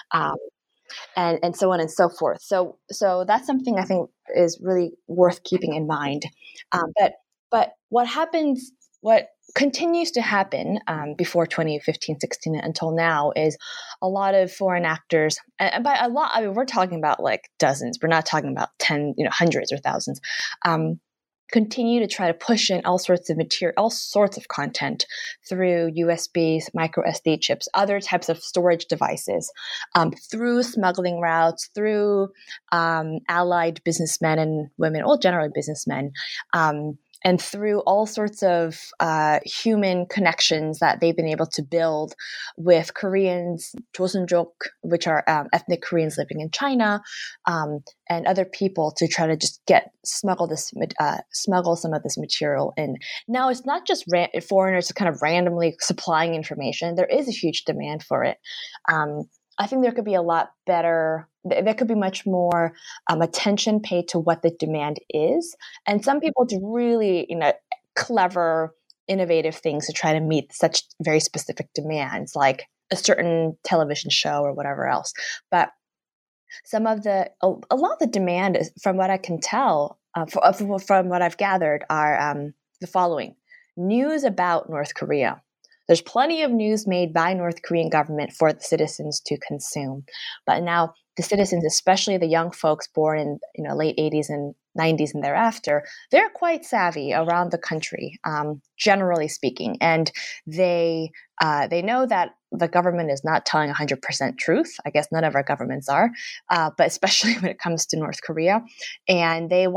and so on and so forth. So that's something I think is really worth keeping in mind. But what continues to happen before 2015, 16 until now is a lot of foreign actors, and by a lot, I mean, we're talking about like dozens. We're not talking about hundreds or thousands. Continue to try to push in all sorts of material, all sorts of content through USBs, micro SD chips, other types of storage devices, through smuggling routes, through allied businessmen and women, well, generally businessmen, and through all sorts of human connections that they've been able to build with Koreans, Joseonjuk, which are ethnic Koreans living in China, and other people, to try to just smuggle some of this material in. Now, it's not just foreigners kind of randomly supplying information. There is a huge demand for it. I think there could be a lot better, there could be much more attention paid to what the demand is. And some people do really, clever, innovative things to try to meet such very specific demands, like a certain television show or whatever else. But a lot of the demand is, from what I can tell, from what I've gathered, are the following: news about North Korea. There's plenty of news made by North Korean government for the citizens to consume. But now the citizens, especially the young folks born in late 80s and 90s and thereafter, they're quite savvy around the country, generally speaking. And they know that the government is not telling 100% truth. I guess none of our governments are, but especially when it comes to North Korea. And they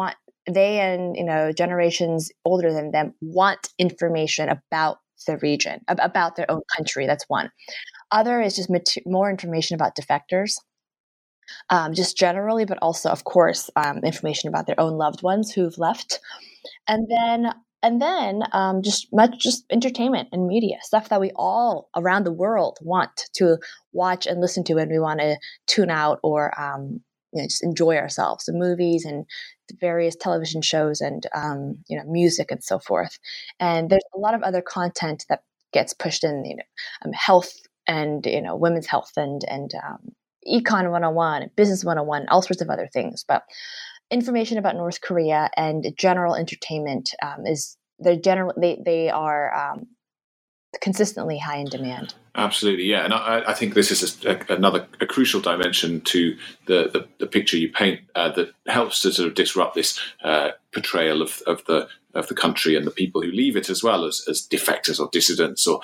and generations older than them want information about the region, about their own country. That's one. Other is just more information about defectors. just generally, but also, of course, information about their own loved ones who've left, and then just entertainment and media stuff that we all around the world want to watch and listen to, and we want to tune out or just enjoy ourselves. The movies and various television shows and music and so forth. And there's a lot of other content that gets pushed in, health and women's health and Econ 101, Business 101, all sorts of other things. But information about North Korea and general entertainment they are consistently high in demand. Absolutely, yeah, and I think this is another crucial dimension to the picture you paint that helps to sort of disrupt this portrayal of the country and the people who leave it, as well as defectors or dissidents, or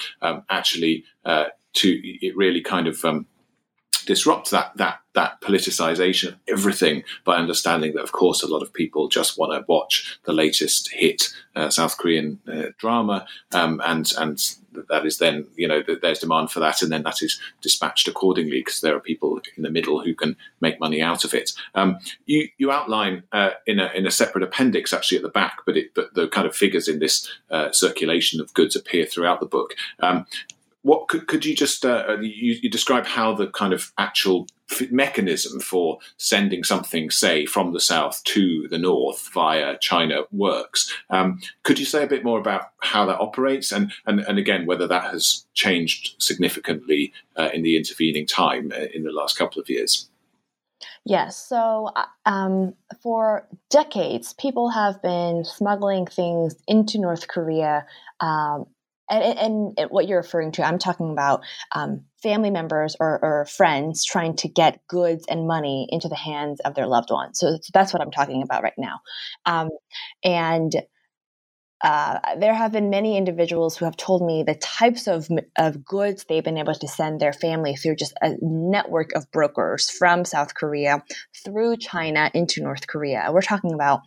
it really kind of disrupt that politicization of everything by understanding that, of course, a lot of people just want to watch the latest hit South Korean drama, and that is then, there's demand for that, and then that is dispatched accordingly because there are people in the middle who can make money out of it. You outline in a separate appendix actually at the back, but the kind of figures in this circulation of goods appear throughout the book. What could you just you describe how the kind of actual mechanism for sending something, say, from the south to the north via China works? Could you say a bit more about how that operates, and again whether that has changed significantly in the intervening time in the last couple of years? Yes. So for decades, people have been smuggling things into North Korea. And what you're referring to, I'm talking about family members or friends trying to get goods and money into the hands of their loved ones. So that's what I'm talking about right now. And there have been many individuals who have told me the types of goods they've been able to send their family through just a network of brokers from South Korea through China into North Korea. We're talking about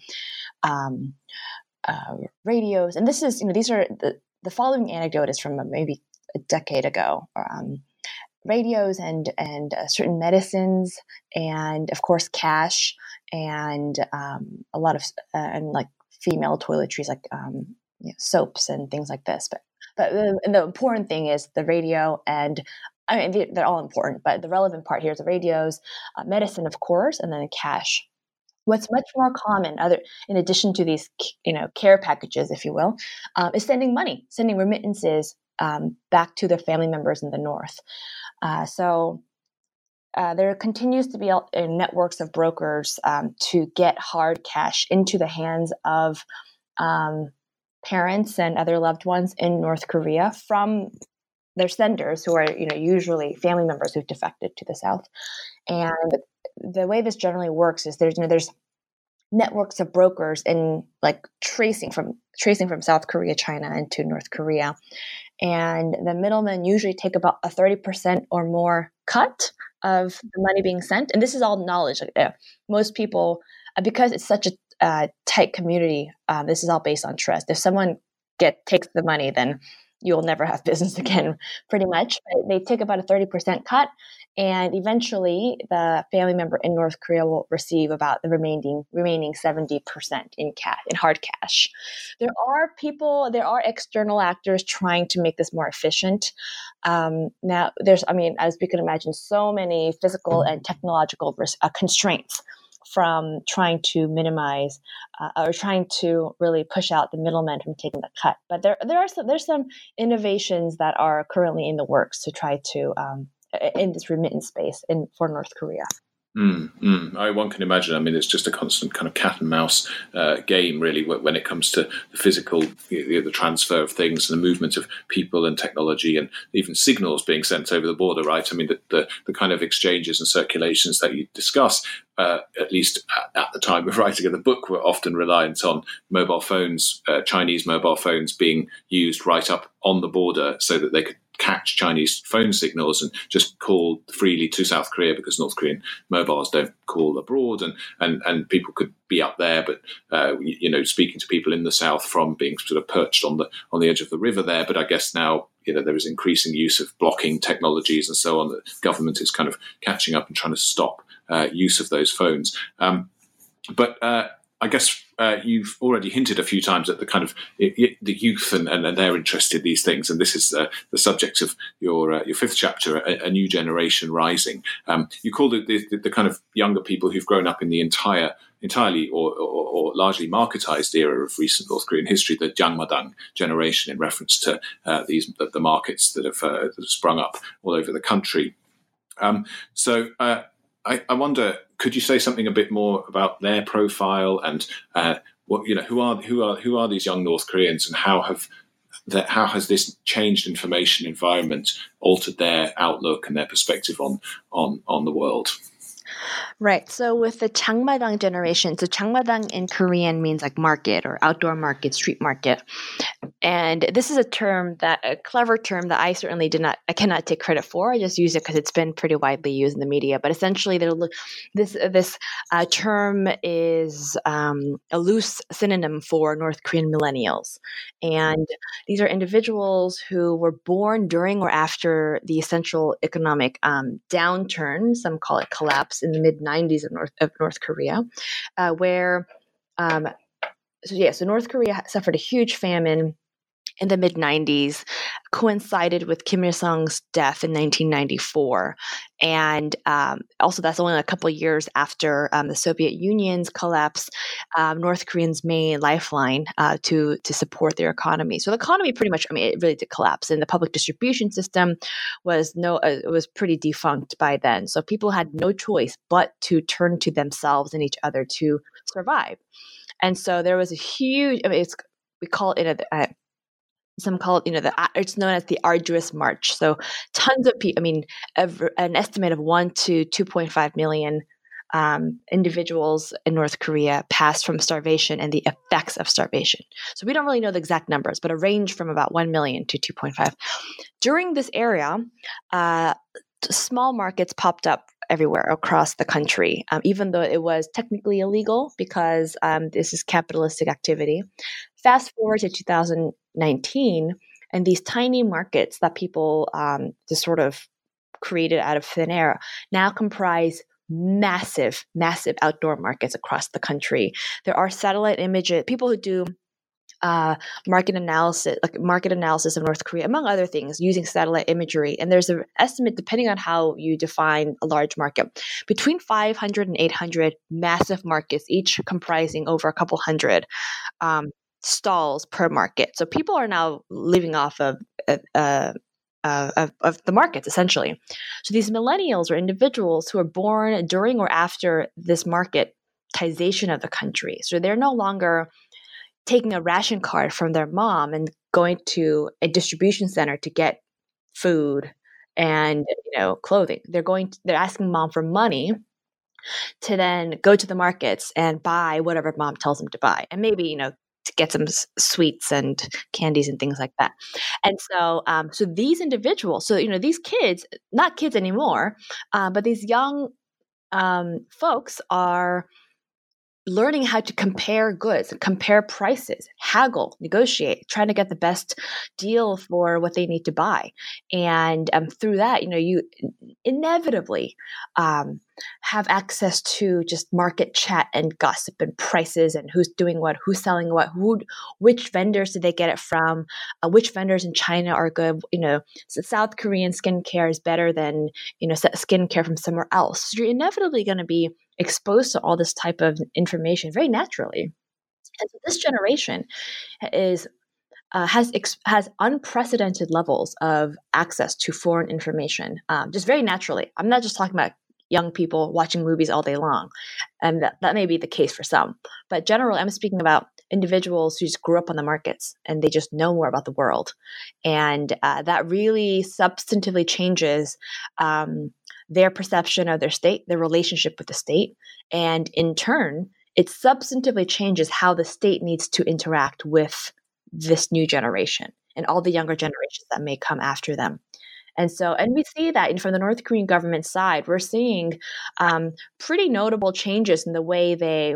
radios, and this is, these are the following anecdote is from maybe a decade ago. Radios and certain medicines, and of course cash, and a lot of and like female toiletries, like soaps and things like this. But the important thing is the radio, and I mean they're all important, but the relevant part here is the radios, medicine, of course, and then cash. What's much more common, in addition to these, care packages, if you will, is sending money, sending remittances back to their family members in the north. So there continues to be networks of brokers to get hard cash into the hands of parents and other loved ones in North Korea from their senders, who are usually family members who've defected to the south. And the way this generally works is there's networks of brokers in tracing from South Korea, China into North Korea, and the middlemen usually take about a 30% or more cut of the money being sent. And this is all knowledge. Most people, because it's such a tight community, this is all based on trust. If someone takes the money, then you'll never have business again, pretty much. But they take about a 30% cut, and eventually the family member in North Korea will receive about the remaining 70% in hard cash. There are external actors trying to make this more efficient. Now, as we can imagine, so many physical and technological constraints from trying to minimize or trying to really push out the middlemen from taking the cut. But there's some innovations that are currently in the works to try to in this remittance space for North Korea. One can imagine. I mean, it's just a constant kind of cat and mouse game, really, when it comes to the physical, the transfer of things and the movement of people and technology, and even signals being sent over the border, right? I mean, the kind of exchanges and circulations that you discuss, at least at the time of writing of the book, were often reliant on mobile phones, Chinese mobile phones being used right up on the border so that they could catch Chinese phone signals and just call freely to South Korea, because North Korean mobiles don't call abroad, and people could be up there, but speaking to people in the south from being sort of perched on the edge of the river there. But I guess now there is increasing use of blocking technologies and so on. The government is kind of catching up and trying to stop use of those phones. But I guess you've already hinted a few times at the kind of the youth and their interest in these things, and this is the subject of your fifth chapter, a new generation rising. You called it the kind of younger people who've grown up in the entirely or largely marketized era of recent North Korean history, the Jangmadang generation, in reference to the markets that have sprung up all over the country. So I wonder, could you say something a bit more about their profile and who are these young North Koreans, and how has this changed information environment altered their outlook and their perspective on the world? Right. So with the Jangmadang generation, so Jangmadang in Korean means like market or outdoor market, street market. And this is a clever term that I certainly I cannot take credit for. I just use it because it's been pretty widely used in the media. But essentially, this term is a loose synonym for North Korean millennials. And these are individuals who were born during or after the essential economic downturn, some call it collapse, in the mid-90s of North Korea, so North Korea suffered a huge famine in the mid-90s, coincided with Kim Il-sung's death in 1994. And also that's only a couple of years after the Soviet Union's collapse, North Koreans' main lifeline to support their economy. So the economy pretty much, it really did collapse. And the public distribution system was pretty defunct by then. So people had no choice but to turn to themselves and each other to survive. And so there was a huge, we call it, some call it, it's known as the arduous march. So tons of people, an estimate of 1 to 2.5 million individuals in North Korea passed from starvation and the effects of starvation. So we don't really know the exact numbers, but a range from about 1 million to 2.5. During this era, small markets popped up everywhere across the country, even though it was technically illegal because this is capitalistic activity. Fast forward to 2019, and these tiny markets that people just sort of created out of thin air now comprise massive, massive outdoor markets across the country. There are satellite images, people who do market analysis of North Korea, among other things, using satellite imagery. And there's an estimate, depending on how you define a large market, between 500 and 800 massive markets, each comprising over a couple hundred stalls per market. So people are now living off of the markets, essentially. So these millennials are individuals who are born during or after this marketization of the country. So they're no longer taking a ration card from their mom and going to a distribution center to get food and clothing. They're asking mom for money to then go to the markets and buy whatever mom tells them to buy, and maybe to get some sweets and candies and things like that. And so these individuals, these kids, not kids anymore, but these young folks are learning how to compare goods, compare prices, haggle, negotiate, trying to get the best deal for what they need to buy. And through that, you inevitably have access to just market chat and gossip and prices and who's doing what, who's selling what, which vendors did they get it from, which vendors in China are good. So South Korean skincare is better than skincare from somewhere else. So you're inevitably going to be exposed to all this type of information very naturally. And so this generation has unprecedented levels of access to foreign information, just very naturally. I'm not just talking about young people watching movies all day long, and that may be the case for some. But generally, I'm speaking about individuals who just grew up on the markets and they just know more about the world. And that really substantively changes their perception of their state, their relationship with the state. And in turn, it substantively changes how the state needs to interact with this new generation and all the younger generations that may come after them. And we see that from the North Korean government side, we're seeing pretty notable changes in the way they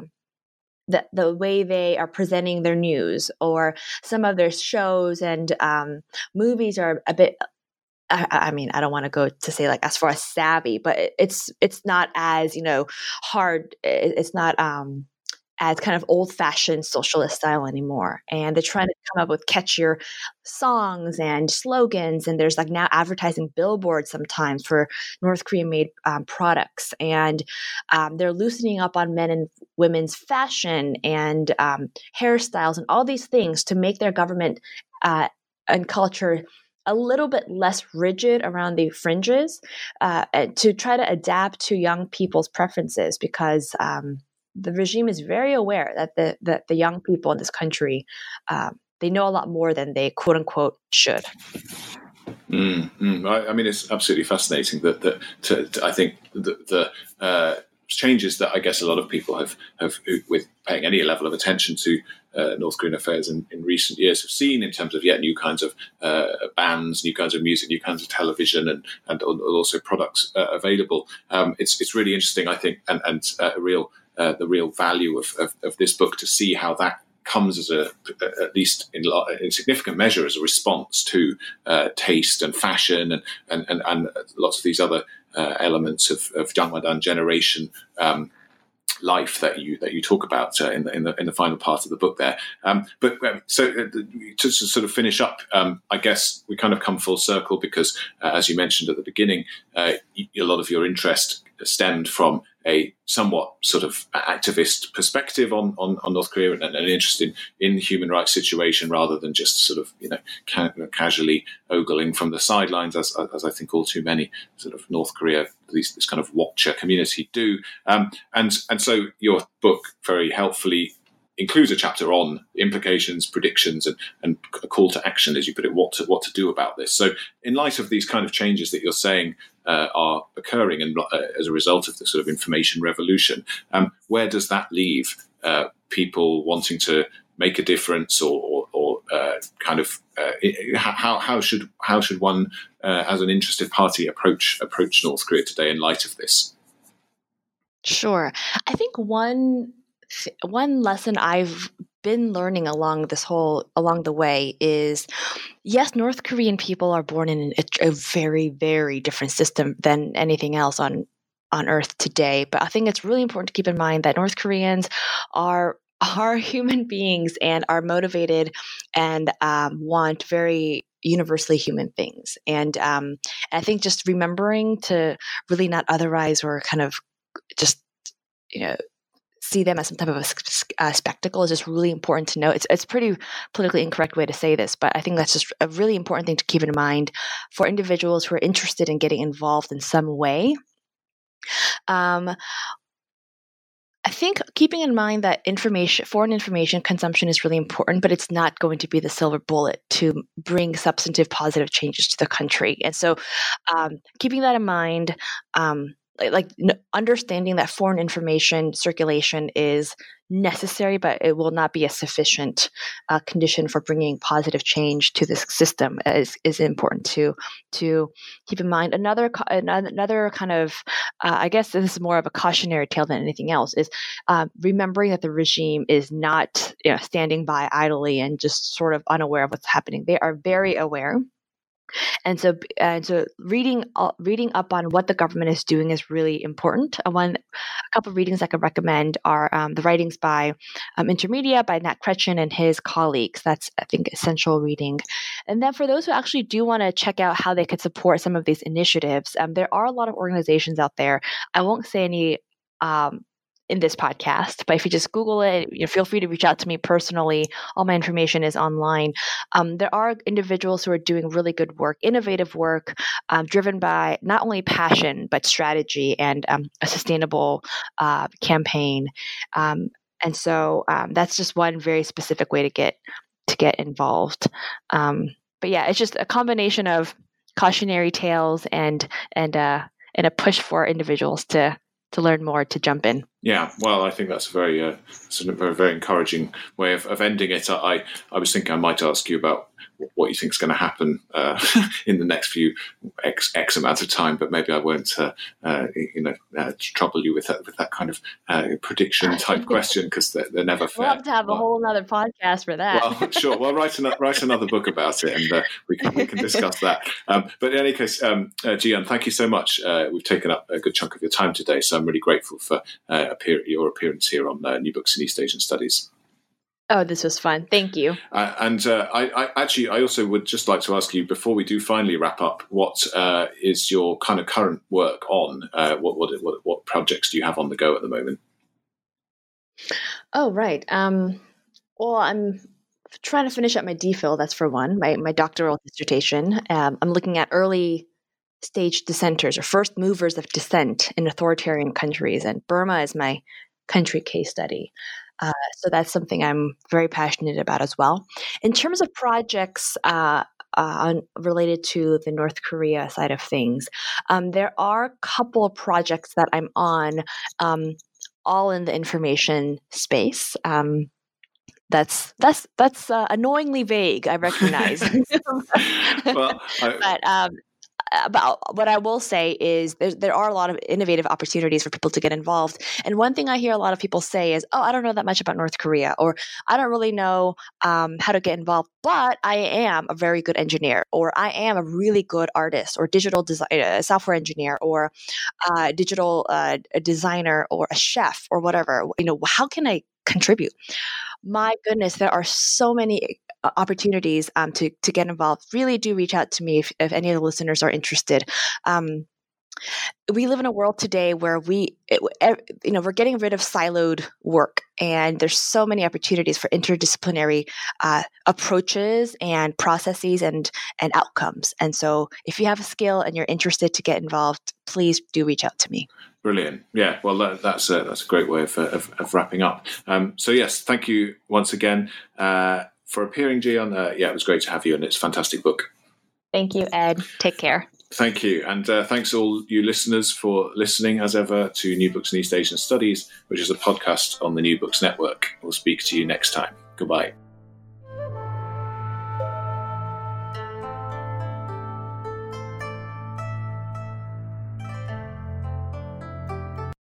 are presenting their news, or some of their shows and movies are a bit I mean, I don't want to go to say like as far as savvy, but it's not as, hard. It's not as kind of old-fashioned socialist style anymore. And they're trying to come up with catchier songs and slogans. And there's like now advertising billboards sometimes for North Korean-made products. And they're loosening up on men and women's fashion and hairstyles and all these things to make their government and culture a little bit less rigid around the fringes, to try to adapt to young people's preferences, because the regime is very aware that the young people in this country, they know a lot more than they quote unquote should. I mean, it's absolutely fascinating that I think the changes that I guess a lot of people have with paying any level of attention to North Korean affairs in recent years have seen in terms of new kinds of bands, new kinds of music, new kinds of television, and also products available. It's really interesting, I think, and the real value of this book to see how that comes as at least in significant measure as a response to taste and fashion and lots of these other elements of Jangmadan generation life that you talk about in the final part of the book there. So to sort of finish up, I guess we kind of come full circle because, as you mentioned at the beginning, a lot of your interest stemmed from a somewhat sort of activist perspective on North Korea and an interest in the human rights situation rather than just sort of casually ogling from the sidelines as I think all too many sort of North Korea, this kind of watcher community do. And so your book very helpfully includes a chapter on implications, predictions, and a call to action, as you put it, what to do about this. So in light of these kind of changes that you're saying are occurring and as a result of the sort of information revolution, where does that leave people wanting to make a difference or how should one as an interested party approach North Korea today in light of this? Sure. I think one lesson I've been learning along the way is, yes, North Korean people are born in a very, very different system than anything else on Earth today. But I think it's really important to keep in mind that North Koreans are human beings and are motivated and want very universally human things. And I think just remembering to really not otherize or kind of just see them as some type of a spectacle is just really important to know. It's pretty politically incorrect way to say this, but I think that's just a really important thing to keep in mind for individuals who are interested in getting involved in some way. I think keeping in mind that foreign information consumption is really important, but it's not going to be the silver bullet to bring substantive positive changes to the country. And so keeping that in mind, understanding that foreign information circulation is necessary, but it will not be a sufficient condition for bringing positive change to this system is important to keep in mind. Another kind of, I guess this is more of a cautionary tale than anything else, is remembering that the regime is not standing by idly and just sort of unaware of what's happening. They are very aware. And so reading up on what the government is doing is really important. A couple of readings I could recommend are the writings by Intermedia by Nat Kretchen and his colleagues. That's, I think, essential reading. And then for those who actually do want to check out how they could support some of these initiatives, there are a lot of organizations out there. I won't say any in this podcast, but if you just Google it, feel free to reach out to me personally. All my information is online. There are individuals who are doing really good work, innovative work, driven by not only passion, but strategy and a sustainable campaign. And so that's just one very specific way to get involved. But yeah, it's just a combination of cautionary tales and a push for individuals to learn more, to jump in. Yeah, well, I think that's a very, very encouraging way of ending it. I was thinking I might ask you about what you think is going to happen in the next few X amount of time, but maybe I won't, trouble you with that kind of prediction type question, because they're never fair. We'll have to have a whole other podcast for that. Well, sure. Well, write another book about it, and we can discuss that. But in any case, Ji-Yeon, thank you so much. We've taken up a good chunk of your time today, so I'm really grateful for your appearance here on New Books in East Asian Studies. Oh, this was fun. Thank you. I also would just like to ask you, before we do finally wrap up, what is your kind of current work on? What projects do you have on the go at the moment? Oh, right. Well, I'm trying to finish up my DPhil. That's for one, my doctoral dissertation. I'm looking at early stage dissenters, or first movers of dissent in authoritarian countries, and Burma is my country case study. So that's something I'm very passionate about as well. In terms of projects related to the North Korea side of things, there are a couple of projects that I'm on, all in the information space. That's annoyingly vague, I recognize. But what I will say is there are a lot of innovative opportunities for people to get involved. And one thing I hear a lot of people say is, I don't know that much about North Korea, or I don't really know how to get involved, but I am a very good engineer, or I am a really good artist, or digital software engineer, or digital designer, or a chef, or whatever. How can I contribute? My goodness, there are so many opportunities to get involved. Really do reach out to me if any of the listeners are interested. We live in a world today where we're getting rid of siloed work, and there's so many opportunities for interdisciplinary approaches and processes and outcomes. And so if you have a skill and you're interested to get involved, please do reach out to me. Brilliant. Yeah, well, that's a great way of wrapping up. So yes, thank you once again for appearing, Ji-Yeon. It was great to have you, and it's a fantastic book. Thank you, Ed. Take care. Thank you. And thanks all you listeners for listening, as ever, to New Books in East Asian Studies, which is a podcast on the New Books Network. We'll speak to you next time. Goodbye.